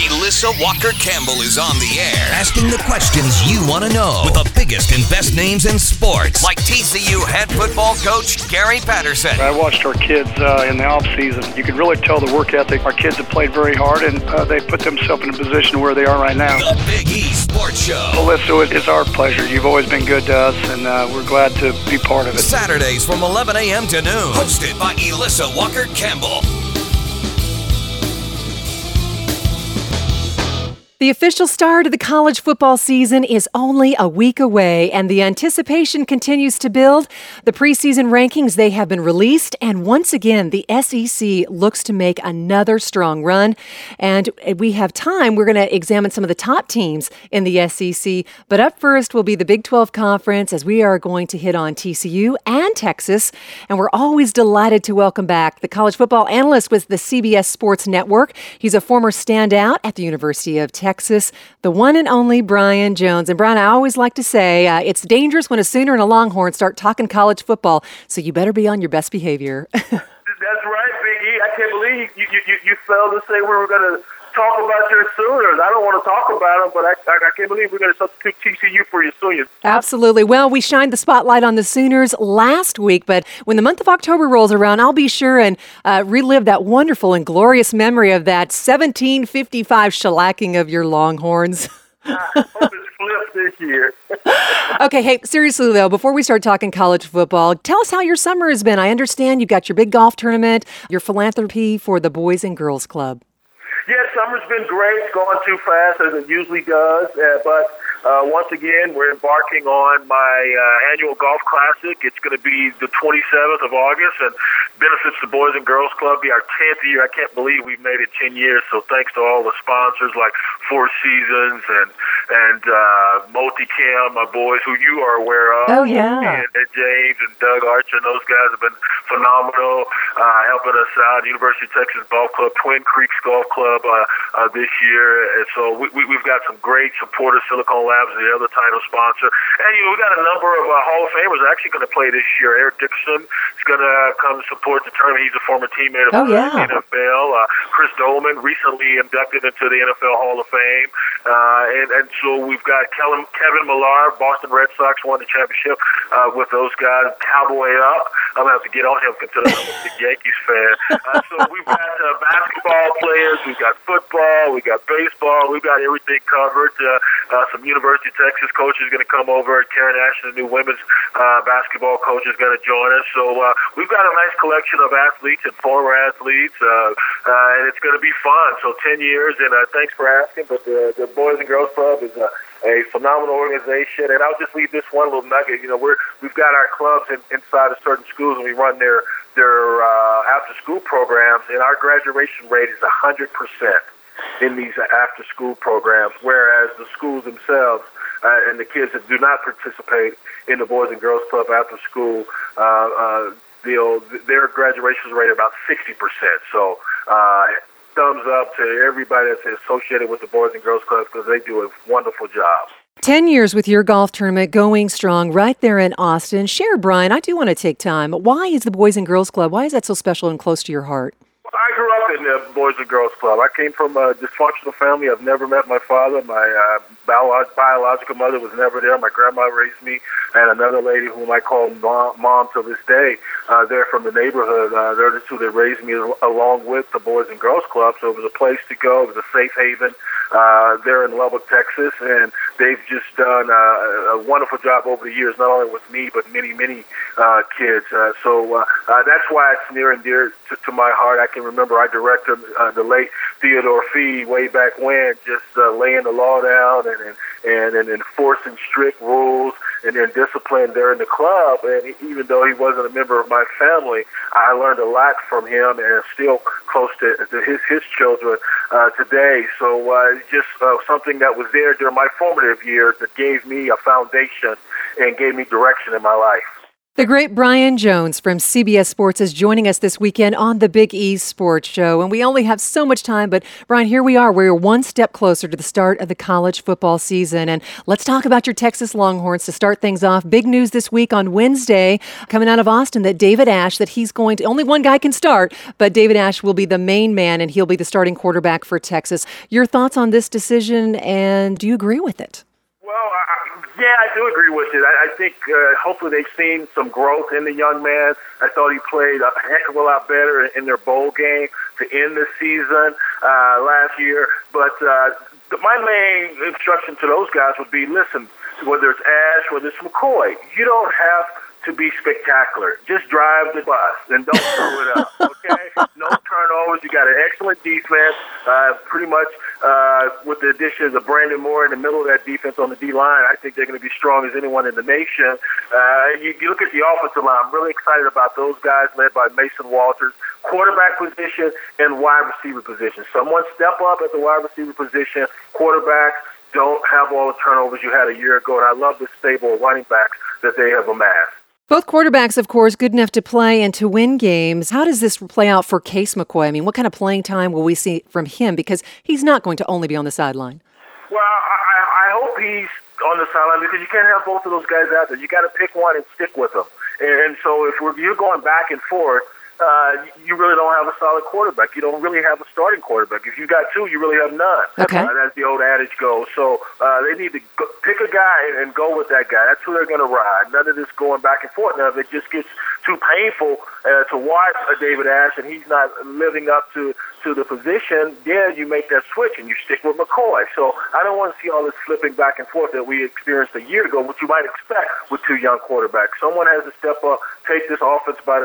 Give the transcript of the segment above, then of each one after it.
Elissa Walker-Campbell is on the air, asking the questions you want to know with the biggest and best names in sports, like TCU head football coach Gary Patterson. I watched our kids in the offseason. You could really tell the work ethic. Our kids have played very hard, and they put themselves in a position where they are right now. The Big E Sports Show. Elissa, it's our pleasure. You've always been good to us, and we're glad to be part of it. Saturdays from 11 a.m. to noon. Hosted by Elissa Walker-Campbell. The official start of the college football season is only a week away, and the anticipation continues to build. The preseason rankings, they have been released, and once again, the SEC looks to make another strong run. And we have time. We're going to examine some of the top teams in the SEC. But up first will be the Big 12 Conference, as we are going to hit on TCU and Texas. And we're always delighted to welcome back the college football analyst with the CBS Sports Network. He's a former standout at the University of Texas, the one and only Brian Jones. And Brian, I always like to say it's dangerous when a Sooner and a Longhorn start talking college football, so you better be on your best behavior. That's right, Big E. I can't believe you failed to say we were going to talk about your Sooners. I don't want to talk about them, but I can't believe we're going to substitute TCU for your Sooners. Absolutely. Well, we shined the spotlight on the Sooners last week, but when the month of October rolls around, I'll be sure and relive that wonderful and glorious memory of that 1755 shellacking of your Longhorns. I hope it's flipped this year. Okay, hey, seriously though, before we start talking college football, tell us how your summer has been. I understand you've got your big golf tournament, your philanthropy for the Boys and Girls Club. Yeah, summer's been great. It's going too fast as it usually does. But once again, we're embarking on my annual golf classic. It's going to be the 27th of August and benefits the Boys and Girls Club. Be our 10th year. I can't believe we've made it 10 years. So thanks to all the sponsors like Four Seasons and Multicam, my boys who you are aware of. Oh, yeah. And James and Doug Archer and those guys have been phenomenal, helping us out. University of Texas Golf Club, Twin Creeks Golf Club this year. And so we've got some great supporters. Silicon Labs is the other title sponsor. And, we've got a number of Hall of Famers actually going to play this year. Eric Dickerson is going to come support the tournament. He's a former teammate of the NFL. Chris Dolman recently inducted into the NFL Hall of Fame. And so we've got Kevin Millar, Boston Red Sox won the championship with those guys. Cowboy up. I'm going to have to get on him because I'm a big Yankees fan. So we've got basketball players. We've got football. We've got baseball. We've got everything covered. Some University of Texas coaches going to come over. Karen Ashton, the new women's basketball coach, is going to join us. So we've got a nice collection of athletes and former athletes, and it's going to be fun. So 10 years, and thanks for asking. But the Boys and Girls Club is a phenomenal organization, and I'll just leave this one little nugget. We've got our clubs inside of certain schools, and we run their after-school programs, and our graduation rate is 100% in these after-school programs, whereas the schools themselves and the kids that do not participate in the Boys and Girls Club after school, their graduation rate is about 60%. So thumbs up to everybody that's associated with the Boys and Girls Club because they do a wonderful job. 10 years with your golf tournament going strong right there in Austin. Share, Brian, I do want to take time. Why is the Boys and Girls Club, why is that so special and close to your heart? I grew up in the Boys and Girls Club. I came from a dysfunctional family. I've never met my father. My biological mother was never there. My grandma raised me, and another lady whom I call mom to this day. They're from the neighborhood. They're the two that raised me along with the Boys and Girls Club. So it was a place to go. It was a safe haven. They're in Lubbock, Texas, and they've just done a wonderful job over the years, not only with me, but many kids. So that's why it's near and dear to my heart. I can remember I directed the late Theodore Fee way back when, just laying the law down and enforcing strict rules and then discipline there in the club. And even though he wasn't a member of my family, I learned a lot from him and still close to his children today. So just something that was there during my formative years that gave me a foundation and gave me direction in my life. The great Brian Jones from CBS Sports is joining us this weekend on the Big E Sports Show. And we only have so much time, but Brian, here we are. We're one step closer to the start of the college football season. And let's talk about your Texas Longhorns to start things off. Big news this week on Wednesday coming out of Austin that David Ash, that he's going to, only one guy can start, but David Ash will be the main man and he'll be the starting quarterback for Texas. Your thoughts on this decision, and do you agree with it? Well, yeah, I do agree with it. I think hopefully they've seen some growth in the young man. I thought he played a heck of a lot better in their bowl game to end the season last year. But my main instruction to those guys would be, listen, whether it's Ash, whether it's McCoy, you don't have to be spectacular. Just drive the bus and don't screw it up, okay? No turnovers. You got an excellent defense, pretty much with the additions of Brandon Moore in the middle of that defense on the D-line. I think they're going to be strong as anyone in the nation. You look at the offensive line. I'm really excited about those guys led by Mason Walters, quarterback position and wide receiver position. Someone step up at the wide receiver position. Quarterbacks don't have all the turnovers you had a year ago, and I love the stable of running backs that they have amassed. Both quarterbacks, of course, good enough to play and to win games. How does this play out for Case McCoy? I mean, what kind of playing time will we see from him? Because he's not going to only be on the sideline. Well, I hope he's on the sideline because you can't have both of those guys out there. You got to pick one and stick with them. And so if you're going back and forth, you really don't have a solid quarterback. You don't really have a starting quarterback. If you got two, you really have none. Okay. As the old adage goes. So they need to pick a guy and go with that guy. That's who they're going to ride. None of this going back and forth. Now, if it just gets too painful to watch David Ash and he's not living up to the position, then you make that switch and you stick with McCoy. So I don't want to see all this flipping back and forth that we experienced a year ago, which you might expect with two young quarterbacks. Someone has to step up, take this offense by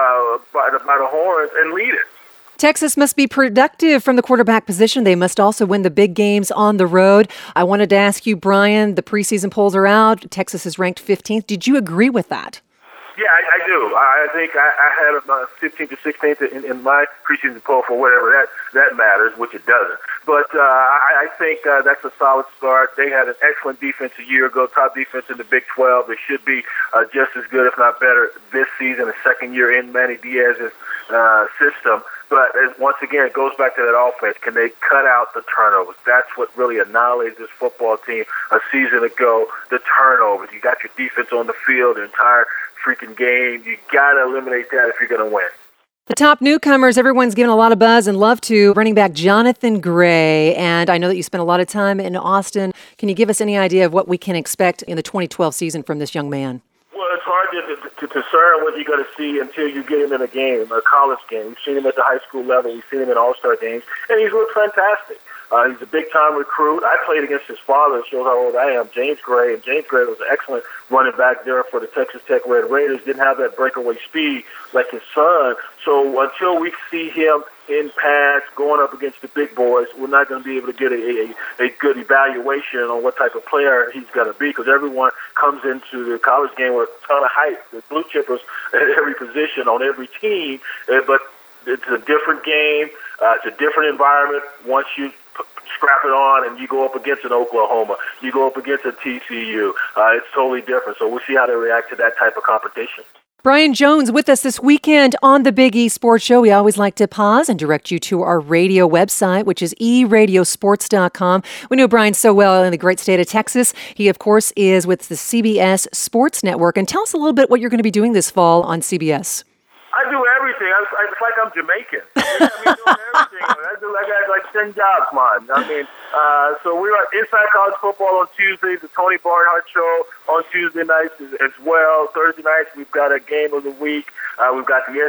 the horns and lead it. Texas must be productive from the quarterback position. They must also win the big games on the road. I wanted to ask you, Brian, the preseason polls are out. Texas is ranked 15th. Did you agree with that? Yeah, I do. I think I had about 15th or 16th in my preseason poll for whatever that matters, which it doesn't. But I think that's a solid start. They had an excellent defense a year ago, top defense in the Big 12. They should be just as good, if not better, this season, the second year in Manny Diaz's system. But once again, it goes back to that offense. Can they cut out the turnovers? That's what really annihilated this football team a season ago, the turnovers. You got your defense on the field the entire freaking game. You got to eliminate that if you're going to win. The top newcomers, everyone's given a lot of buzz and love to. Running back Jonathan Gray, and I know that you spent a lot of time in Austin. Can you give us any idea of what we can expect in the 2012 season from this young man? Well, it's hard to discern what you're going to see until you get him in a game, a college game. We've seen him at the high school level. We've seen him in all-star games, and he's looked fantastic. He's a big-time recruit. I played against his father. It shows how old I am, James Gray. And James Gray was an excellent running back there for the Texas Tech Red Raiders. Didn't have that breakaway speed like his son. So until we see him in pads going up against the big boys, we're not going to be able to get a good evaluation on what type of player he's going to be, because everyone comes into the college game with a ton of hype. The blue chippers at every position on every team, but it's a different game. It's a different environment once you scrap it on and you go up against an Oklahoma, you go up against a TCU. It's totally different. So we'll see how they react to that type of competition. Brian Jones with us this weekend on the Big E Sports Show. We always like to pause and direct you to our radio website, which is eradiosports.com. We know Brian so well in the great state of Texas. He, of course, is with the CBS Sports Network. And tell us a little bit what you're going to be doing this fall on CBS. I do everything. It's like I'm Jamaican. I mean, doing everything. I got like 10 jobs, man. I mean, so we're at Inside College Football on Tuesdays, the Tony Barnhart Show on Tuesday nights as well. Thursday nights, we've got a game of the week. We've got the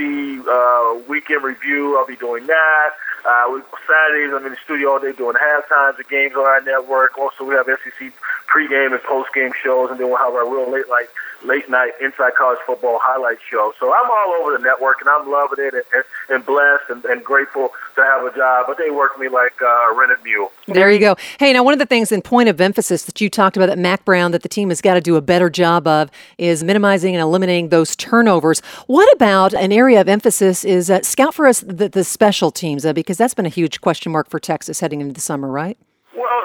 SEC weekend review. I'll be doing that. Saturdays, I'm in the studio all day doing halftimes of games on our network. Also, we have SEC pregame and postgame shows, and then we'll have our real late night Inside College Football highlight show. So I'm all over the network, and I'm loving it and blessed and grateful to have a job. But they work me like a rented mule. There you go. Hey, now one of the things in point of emphasis that you talked about that Mack Brown, that the team has got to do a better job of, is minimizing and eliminating those turnovers. What about an area of emphasis is scout for us the special teams, because that's been a huge question mark for Texas heading into the summer, right? Well,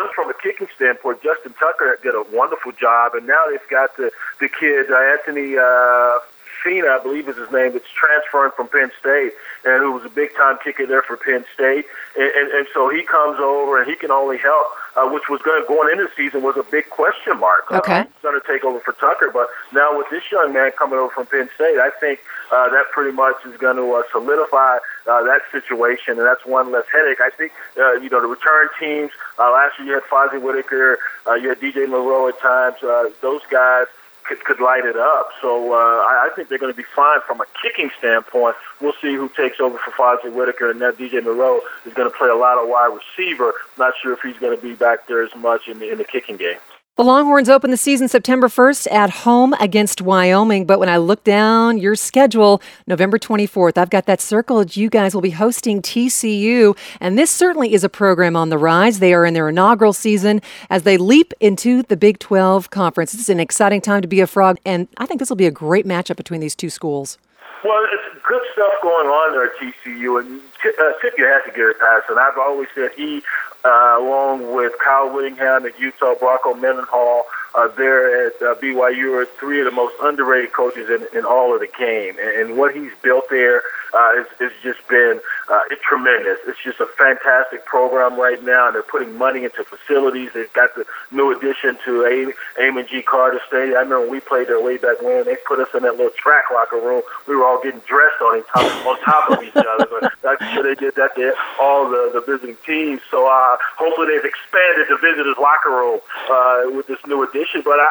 just from a kicking standpoint, Justin Tucker did a wonderful job, and now they've got the kid, Anthony Fina, I believe is his name, that's transferring from Penn State, and who was a big-time kicker there for Penn State. And so he comes over, and he can only help, which was going into the season was a big question mark. Okay. He's going to take over for Tucker, but now with this young man coming over from Penn State, I think that pretty much is going to solidify that situation, and that's one less headache. I think, the return teams, last year you had Fozzie Whitaker, you had DJ Monroe at times, those guys could light it up. So I think they're going to be fine from a kicking standpoint. We'll see who takes over for Fozzie Whitaker, and that DJ Monroe is going to play a lot of wide receiver. Not sure if he's going to be back there as much in the kicking game. The Longhorns open the season September 1st at home against Wyoming, but when I look down your schedule, November 24th, I've got that circled. You guys will be hosting TCU, and this certainly is a program on the rise. They are in their inaugural season as they leap into the Big 12 Conference. It's an exciting time to be a Frog, and I think this will be a great matchup between these two schools. Well, it's good stuff going on there at TCU, and tip your hat to Gary Patterson. I've always said he, along with Kyle Whittingham at Utah, Bronco Mendenhall, there at BYU, are three of the most underrated coaches in all of the game. And what he's built there has just been it's tremendous. It's just a fantastic program right now, and they're putting money into facilities. They've got the new addition to Amon G. Carter Stadium. I remember when we played there way back when. They put us in that little track locker room. We were all getting dressed on top of each other. But I'm sure they did that to all the visiting teams. So hopefully they've expanded the visitors' locker room with this new addition. But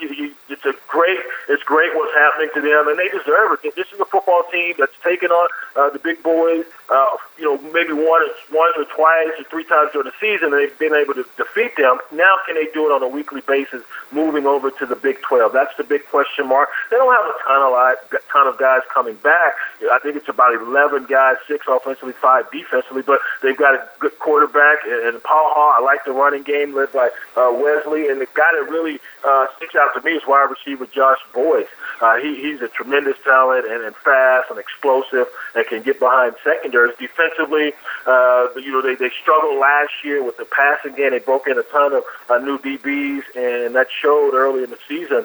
it's great what's happening to them, and they deserve it. This is a football team that's taken on the big boys, maybe once or twice or three times during the season, and they've been able to defeat them. Now can they do it on a weekly basis moving over to the Big 12? That's the big question mark. They don't have a ton of guys coming back. I think it's about 11 guys, 6 offensively, 5 defensively, but they've got a good quarterback and Paul Hall. I like the running game led by Wesley, and the guy that really sticks out to me is wide receiver Josh Boyce. He's a tremendous talent and fast and explosive and can get behind secondaries. Defensively, they struggled last year with the passing game. They broke in a ton of new DBs, and that showed early in the season.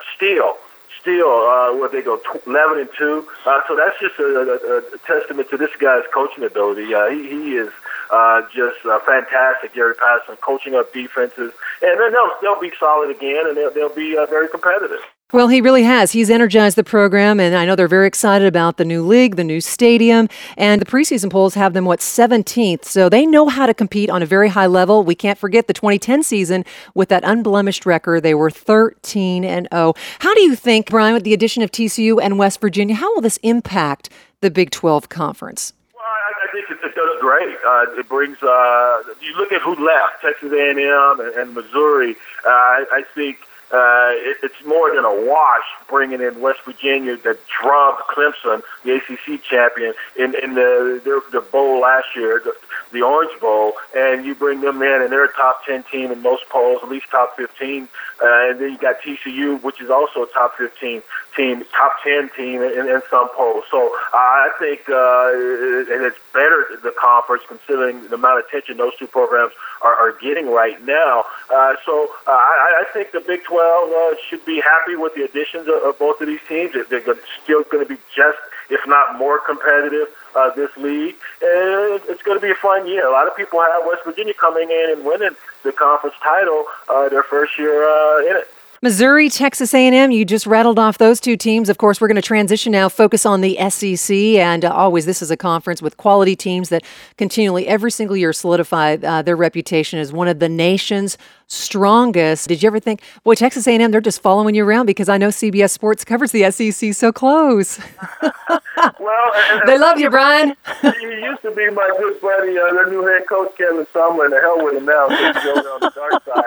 Where they go 11-2. So that's just a testament to this guy's coaching ability. He is just fantastic, Gary Patterson, coaching up defenses. And then they'll be solid again, and they'll be very competitive. Well, he really has. He's energized the program, and I know they're very excited about the new league, the new stadium, and the preseason polls have them, 17th, so they know how to compete on a very high level. We can't forget the 2010 season with that unblemished record. They were 13-0. How do you think, Brian, with the addition of TCU and West Virginia, how will this impact the Big 12 Conference? Well, I think it does great. It brings, you look at who left, Texas A&M and Missouri. I think it's more than a wash bringing in West Virginia that drubbed Clemson, the ACC champion, in the bowl last year, the Orange Bowl, and you bring them in, and they're a top 10 team in most polls, at least top 15. And then you got TCU, which is also a top 15 team, top 10 team in some polls. So I think and it's better the conference considering the amount of attention those two programs are getting right now. So I think the Big 12 should be happy with the additions of both of these teams. They're still going to be just, if not more competitive, this league. And it's going to be a fun year. A lot of people have West Virginia coming in and winning the conference title their first year in it. Missouri, Texas A&M, you just rattled off those two teams. Of course, we're going to transition now, focus on the SEC, and always this is a conference with quality teams that continually, every single year, solidify their reputation as one of the nation's strongest. Did you ever think, boy, Texas A&M, they're just following you around because I know CBS Sports covers the SEC so close. Well, they love you, Brian. He used to be my good buddy, their new head coach, Kevin Sumlin. The hell with him now, since he's over on the dark side.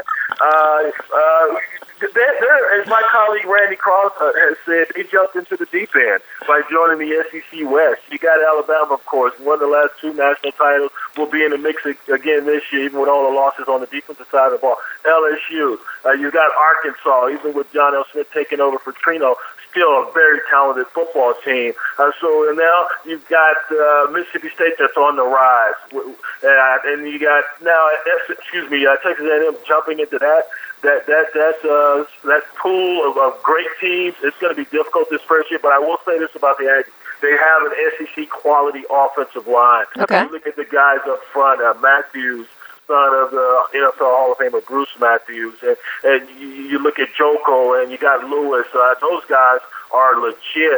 As my colleague Randy Cross has said, they jumped into the deep end by joining the SEC West. You got Alabama, of course, won the last 2 national titles, will be in the mix again this year, even with all the losses on the defensive side of the ball. LSU, you got Arkansas, even with John L. Smith taking over for Trino, still a very talented football team. So now you've got Mississippi State that's on the rise, and you got now Texas A&M jumping into that pool of great teams. It's going to be difficult this first year, but I will say this about the Aggies. They have an SEC quality offensive line. Okay. You look at the guys up front, Matthews, son of the NFL Hall of Famer Bruce Matthews, and you look at Joko and you got Lewis. Those guys are legit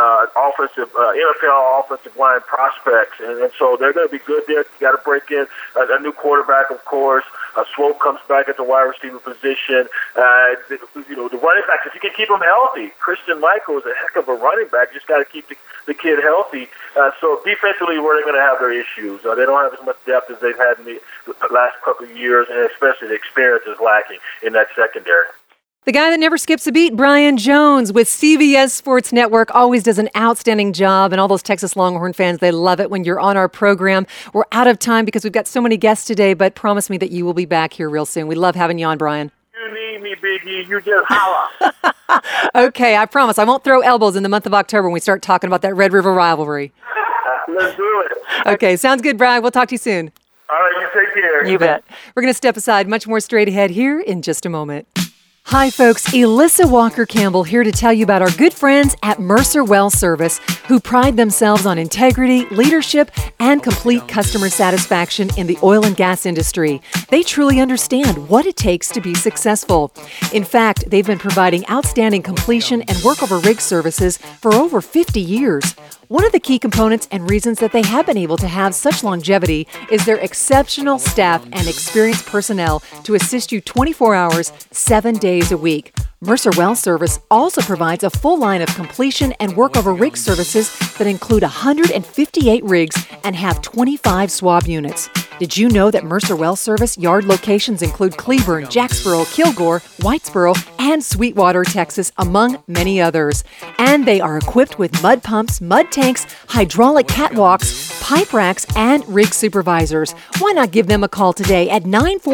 NFL offensive line prospects, and so they're going to be good there. You got to break in a new quarterback, of course. Swope comes back at the wide receiver position. The running backs, if you can keep them healthy. Christian Michael is a heck of a running back. You just got to keep the kid healthy. So defensively, where they're going to have their issues. They don't have as much depth as they've had in the last couple of years, and especially the experience is lacking in that secondary. The guy that never skips a beat, Brian Jones with CBS Sports Network, always does an outstanding job. And all those Texas Longhorn fans, they love it when you're on our program. We're out of time because we've got so many guests today, but promise me that you will be back here real soon. We love having you on, Brian. You need me, Biggie. You just holler. Okay, I promise. I won't throw elbows in the month of October when we start talking about that Red River rivalry. Let's do it. Okay, sounds good, Brian. We'll talk to you soon. All right, you take care. You bet. We're going to step aside. Much more straight ahead here in just a moment. Hi, folks. Elissa Walker-Campbell here to tell you about our good friends at Mercer Well Service, who pride themselves on integrity, leadership, and complete customer satisfaction in the oil and gas industry. They truly understand what it takes to be successful. In fact, they've been providing outstanding completion and workover rig services for over 50 years. One of the key components and reasons that they have been able to have such longevity is their exceptional staff and experienced personnel to assist you 24 hours, 7 days a week. Mercer Well Service also provides a full line of completion and workover rig services that include 158 rigs and have 25 swab units. Did you know that Mercer Well Service yard locations include Cleburne, Jacksboro, Kilgore, Whitesboro, and Sweetwater, Texas, among many others? And they are equipped with mud pumps, mud tanks, hydraulic catwalks, pipe racks, and rig supervisors. Why not give them a call today at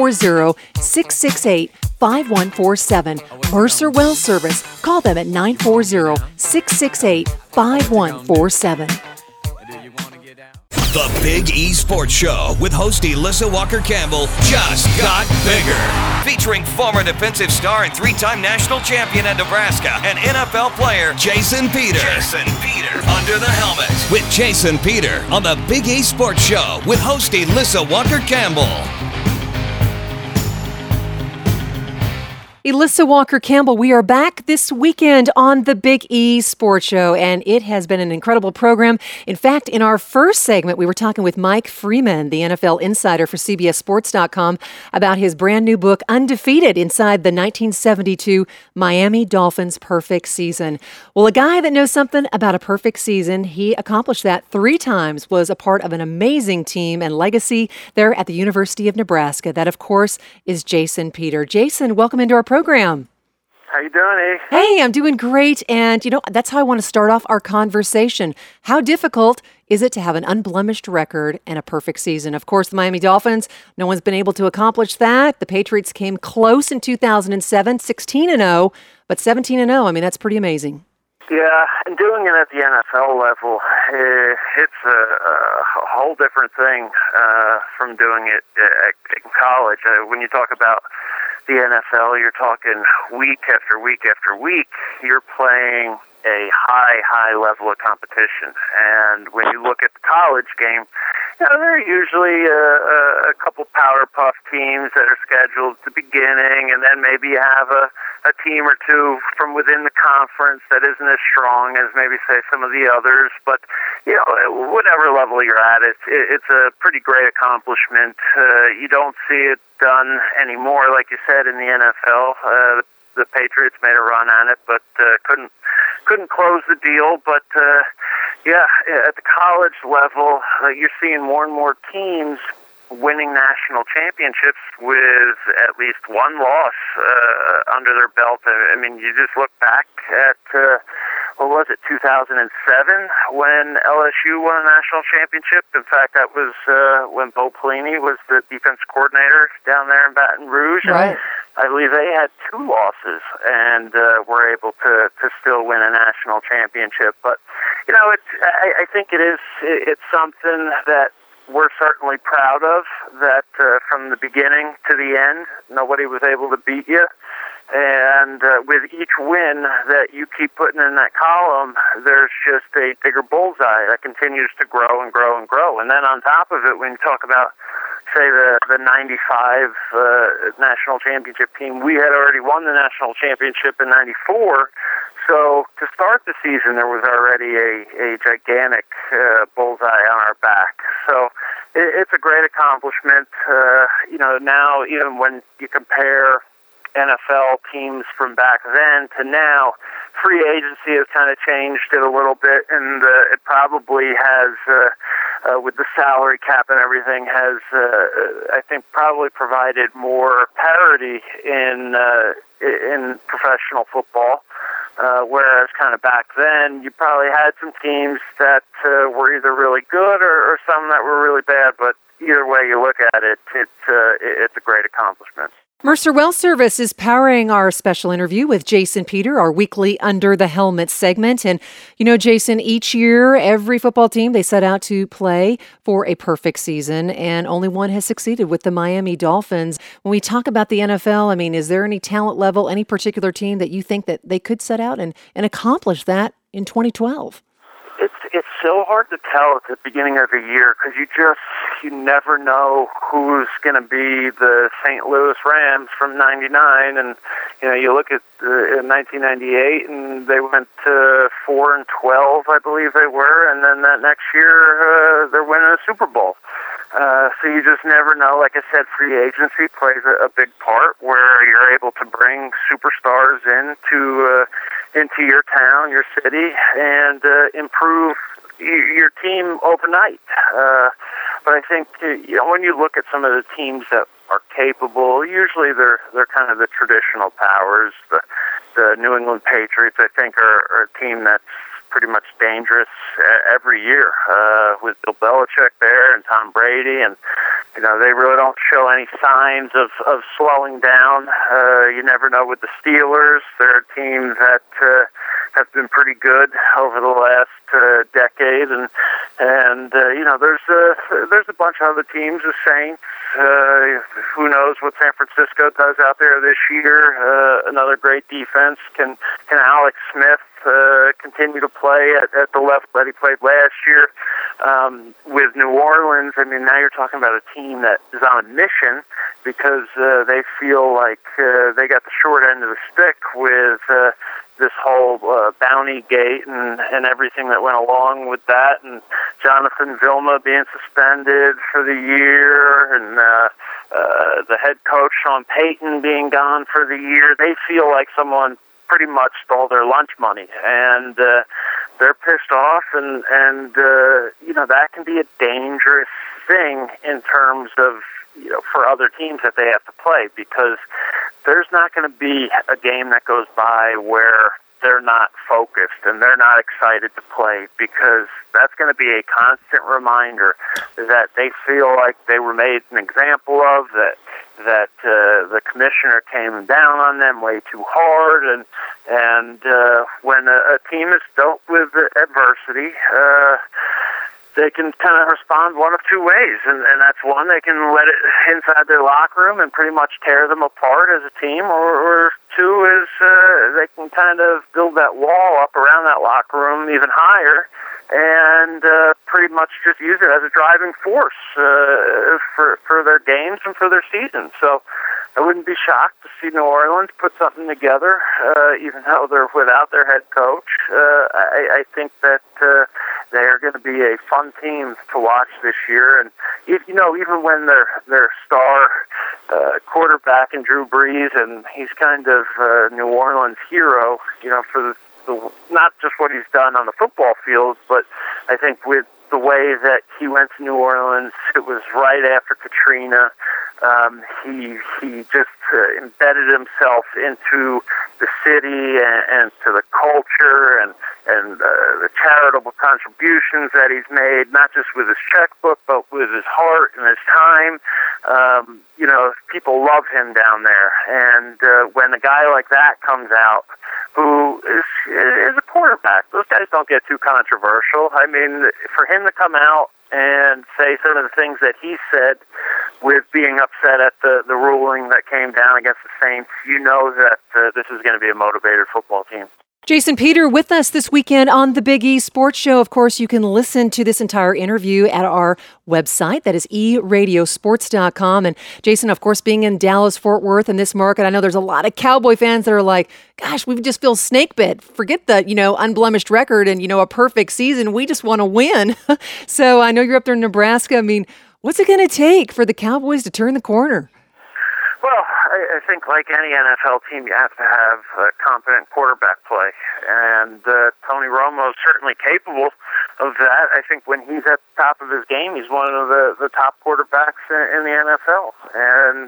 940-668-5147. Mercer Well Service. Call them at 940-668-5147. The Big E Sports Show with host Elissa Walker-Campbell just got bigger. Featuring former defensive star and three-time national champion at Nebraska and NFL player Jason Peter. Under the helmet with Jason Peter on the Big E Sports Show with host Elissa Walker-Campbell. Elissa Walker-Campbell, we are back this weekend on the Big E Sports Show, and it has been an incredible program. In fact, in our first segment, we were talking with Mike Freeman, the NFL insider for CBSSports.com, about his brand new book, Undefeated, Inside the 1972 Miami Dolphins Perfect Season. Well, a guy that knows something about a perfect season, he accomplished that 3 times, was a part of an amazing team and legacy there at the University of Nebraska. That, of course, is Jason Peter. Jason, welcome into our program. How you doing, eh? Hey, I'm doing great. And, that's how I want to start off our conversation. How difficult is it to have an unblemished record and a perfect season? Of course, the Miami Dolphins, no one's been able to accomplish that. The Patriots came close in 2007, 16-0, but 17-0. I mean, that's pretty amazing. Yeah, and doing it at the NFL level, it's a whole different thing from doing it in college. When you talk about the NFL, you're talking week after week after week. You're playing a high level of competition. And when you look at the college game, there are usually a couple powder puff teams that are scheduled at the beginning, and then maybe you have a team or two from within the conference that isn't as strong as maybe, say, some of the others. But, whatever level you're at, it's a pretty great accomplishment. You don't see it done anymore, like you said, in the NFL. The Patriots made a run at it, but couldn't close the deal. But at the college level, you're seeing more and more teams winning national championships with at least one loss under their belt. I mean, you just look back at 2007 when LSU won a national championship. In fact, that was when Bo Pelini was the defense coordinator down there in Baton Rouge. Right. I believe they had 2 losses and were able to still win a national championship. But, I think it's something that we're certainly proud of, that from the beginning to the end, nobody was able to beat you. And with each win that you keep putting in that column, there's just a bigger bullseye that continues to grow and grow and grow. And then on top of it, when you talk about, say, the 95 national championship team, we had already won the national championship in 94. So to start the season, there was already a gigantic bullseye on our back. So it's a great accomplishment. Now, even when you compare NFL teams from back then to now, free agency has kind of changed it a little bit, and it probably has, with the salary cap and everything, has, I think, probably provided more parity in professional football. Whereas kind of back then, you probably had some teams that were either really good or some that were really bad. But either way you look at it, it's a great accomplishment. Mercer Well Service is powering our special interview with Jason Peter, our weekly Under the Helmet segment. And, Jason, each year, every football team, they set out to play for a perfect season, and only one has succeeded with the Miami Dolphins. When we talk about the NFL, is there any talent level, any particular team that you think that they could set out and accomplish that in 2012? It's so hard to tell at the beginning of the year because you never know who's going to be the St. Louis Rams from '99, and you look at 1998 and they went to 4-12, I believe they were, and then that next year they're winning a Super Bowl. So you just never know. Like I said, free agency plays a big part where you're able to bring superstars into your town, your city, and improve your team overnight. But I think when you look at some of the teams that are capable, usually they're kind of the traditional powers. The New England Patriots, I think, are a team that's pretty much dangerous every year with Bill Belichick there and Tom Brady, and they really don't show any signs of slowing down. You never know with the Steelers. They're a team that have been pretty good over the last decade, and there's a bunch of other teams, the Saints. Who knows what San Francisco does out there this year? Another great defense. Can Alex Smith continue to play at the level that he played last year? With New Orleans, now you're talking about a team that is on a mission because they feel like they got the short end of the stick with this whole bounty gate and everything that went along with that, and Jonathan Vilma being suspended for the year, and the head coach, Sean Payton, being gone for the year. They feel like someone pretty much stole their lunch money, and they're pissed off, and that can be a dangerous thing in terms of for other teams that they have to play, because there's not going to be a game that goes by where they're not focused and they're not excited to play, because that's going to be a constant reminder that they feel like they were made an example of, that the commissioner came down on them way too hard, and when a team is dealt with adversity, they can kind of respond one of two ways, and that's one, they can let it inside their locker room and pretty much tear them apart as a team, or two is they can kind of build that wall up around that locker room even higher and pretty much just use it as a driving force for their games and for their season. So I wouldn't be shocked to see New Orleans put something together, even though they're without their head coach. I think that they are going to be a fun team to watch this year. And even when their star quarterback in Drew Brees, and he's kind of New Orleans' hero, for the not just what he's done on the football field, but I think with the way that he went to New Orleans, it was right after Katrina. He just embedded himself into the city and to the culture and the charitable contributions that he's made, not just with his checkbook, but with his heart and his time. People love him down there. And when a guy like that comes out, who is a quarterback, those guys don't get too controversial. I mean, for him to come out and say some of the things that he said with being upset at the ruling that came down against the Saints, you know that this is going to be a motivated football team. Jason Peter with us this weekend on the Big E Sports Show. Of course, you can listen to this entire interview at our website. That is eradiosports.com. And Jason, of course, being in Dallas, Fort Worth, and this market, I know there's a lot of Cowboy fans that are like, gosh, we just feel snake bit. Forget the, unblemished record and, a perfect season. We just want to win. So I know you're up there in Nebraska. I mean, what's it going to take for the Cowboys to turn the corner? Well, I think like any NFL team, you have to have competent quarterback play. And Tony Romo is certainly capable of that. I think when he's at the top of his game, he's one of the top quarterbacks in the NFL. And,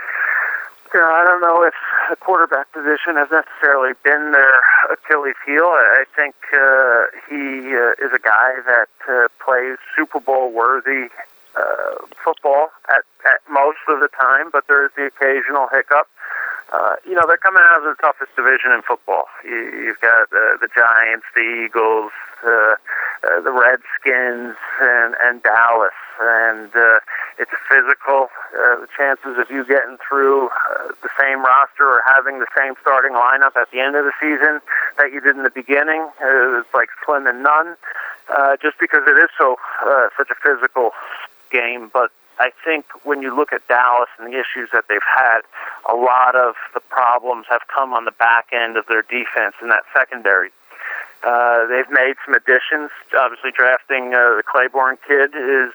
I don't know if the quarterback position has necessarily been their Achilles heel. I think he is a guy that plays Super Bowl worthy football at most of the time, but there is the occasional hiccup. They're coming out of the toughest division in football. You've got the Giants, the Eagles, the Redskins, and Dallas, and it's physical. The chances of you getting through the same roster or having the same starting lineup at the end of the season that you did in the beginning is like slim and none, just because it is such a physical game. But I think when you look at Dallas and the issues that they've had, a lot of the problems have come on the back end of their defense in that secondary. They've made some additions. Obviously, drafting the Claiborne kid is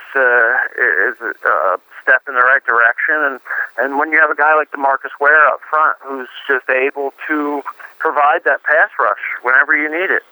a step in the right direction. And when you have a guy like DeMarcus Ware up front who's just able to provide that pass rush whenever you need it,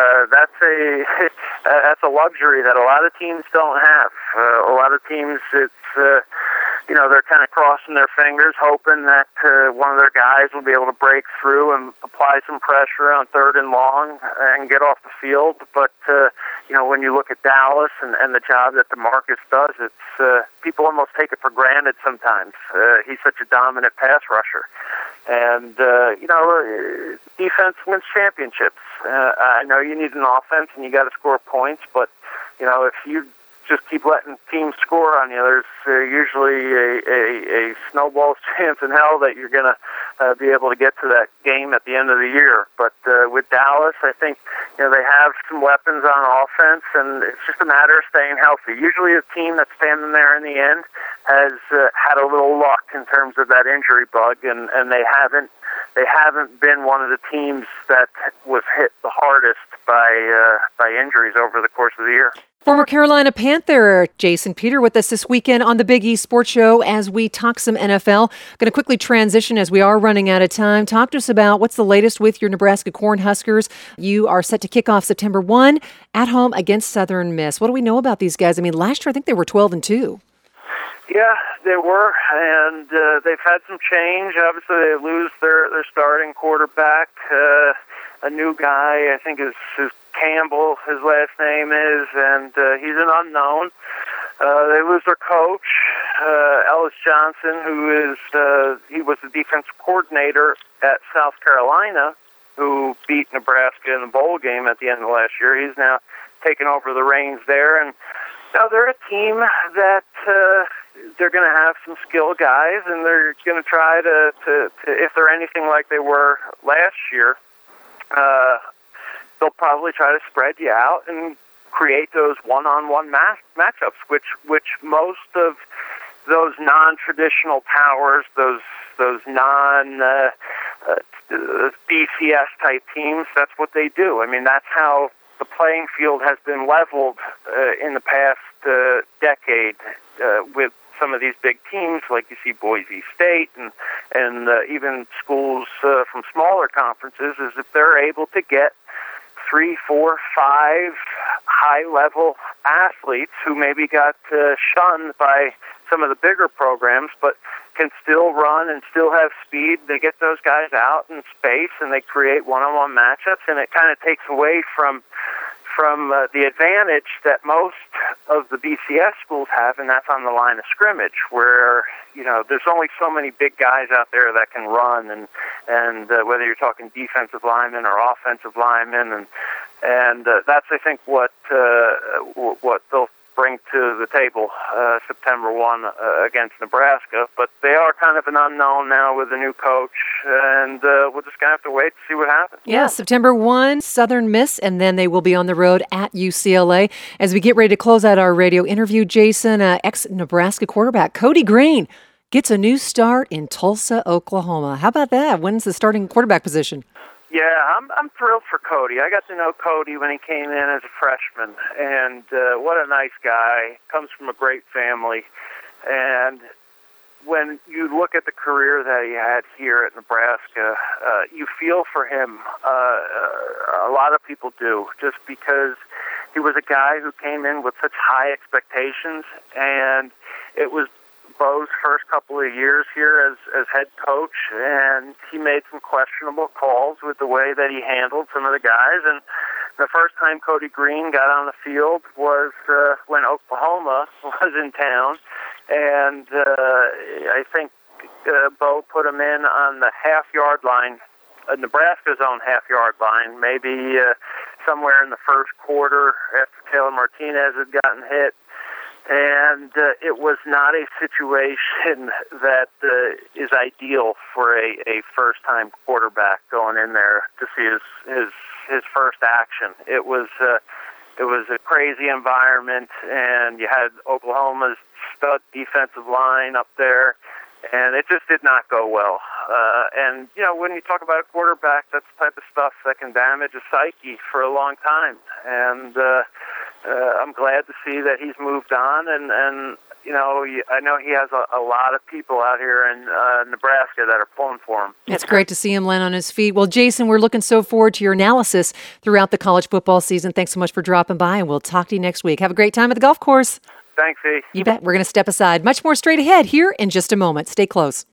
that's a luxury that a lot of teams don't have. A lot of teams, they're kind of crossing their fingers, hoping that one of their guys will be able to break through and apply some pressure on 3rd and long and get off the field. But when you look at Dallas and the job that DeMarcus does, it's people almost take it for granted sometimes. He's such a dominant pass rusher. And, defense wins championships. I know you need an offense and you got to score points, but, if you just keep letting teams score on you, there's usually a snowball's chance in hell that you're going to be able to get to that game at the end of the year. But with Dallas, I think they have some weapons on offense, and it's just a matter of staying healthy. Usually a team that's standing there in the end has had a little luck in terms of that injury bug, and they haven't been one of the teams that was hit the hardest by injuries over the course of the year. Former Carolina Panther Jason Peter with us this weekend on the Big E Sports Show as we talk some NFL. Going to quickly transition as we are running out of time. Talk to us about what's the latest with your Nebraska Cornhuskers. You are set to kick off September 1 at home against Southern Miss. What do we know about these guys? I mean, last year I think they were 12-2. Yeah, they were, and they've had some change. Obviously, they lose their starting quarterback. A new guy, I think, is Campbell, his last name is, and he's an unknown. They lose their coach, Ellis Johnson, he was the defensive coordinator at South Carolina, who beat Nebraska in the bowl game at the end of last year. He's now taken over the reins there, and now they're a team that they're going to have some skilled guys, and they're going to try to if they're anything like they were last year, they'll probably try to spread you out and create those one-on-one matchups, which most of those non-traditional powers, those BCS type teams, that's what they do. I mean, that's how the playing field has been leveled in the past decade with some of these big teams, like you see Boise State and even schools from smaller conferences, is if they're able to get 3, 4, 5 high-level athletes who maybe got shunned by some of the bigger programs, but can still run and still have speed. They get those guys out in space and they create one-on-one matchups, and it kind of takes away from the advantage that most of the BCS schools have, and that's on the line of scrimmage, where there's only so many big guys out there that can run, and whether you're talking defensive linemen or offensive linemen, and that's, I think, what they'll bring to the table September 1 against Nebraska. But they are kind of an unknown now with the new coach, and we're just going to have to wait to see what happens. Yeah, September 1, Southern Miss, and then they will be on the road at UCLA. As we get ready to close out our radio interview, Jason, ex-Nebraska quarterback Cody Green gets a new start in Tulsa, Oklahoma. How about that? When's the starting quarterback position? Yeah, I'm thrilled for Cody. I got to know Cody when he came in as a freshman, and what a nice guy. Comes from a great family. And when you look at the career that he had here at Nebraska, you feel for him. A lot of people do, just because he was a guy who came in with such high expectations, and it was Bo's first couple of years here as head coach, and he made some questionable calls with the way that he handled some of the guys. And the first time Cody Green got on the field was when Oklahoma was in town, and I think Bo put him in on the half-yard line, Nebraska's own half-yard line, maybe somewhere in the first quarter after Taylor Martinez had gotten hit. And it was not a situation that is ideal for a first-time quarterback going in there to see his first action. It was a crazy environment, and you had Oklahoma's stud defensive line up there, and it just did not go well. And when you talk about a quarterback, that's the type of stuff that can damage a psyche for a long time. And I'm glad to see that he's moved on, and I know he has a lot of people out here in Nebraska that are pulling for him. It's great to see him land on his feet. Well, Jason, we're looking so forward to your analysis throughout the college football season. Thanks so much for dropping by, and we'll talk to you next week. Have a great time at the golf course. Thanks, E. You bet. We're going to step aside. Much more straight ahead here in just a moment. Stay close.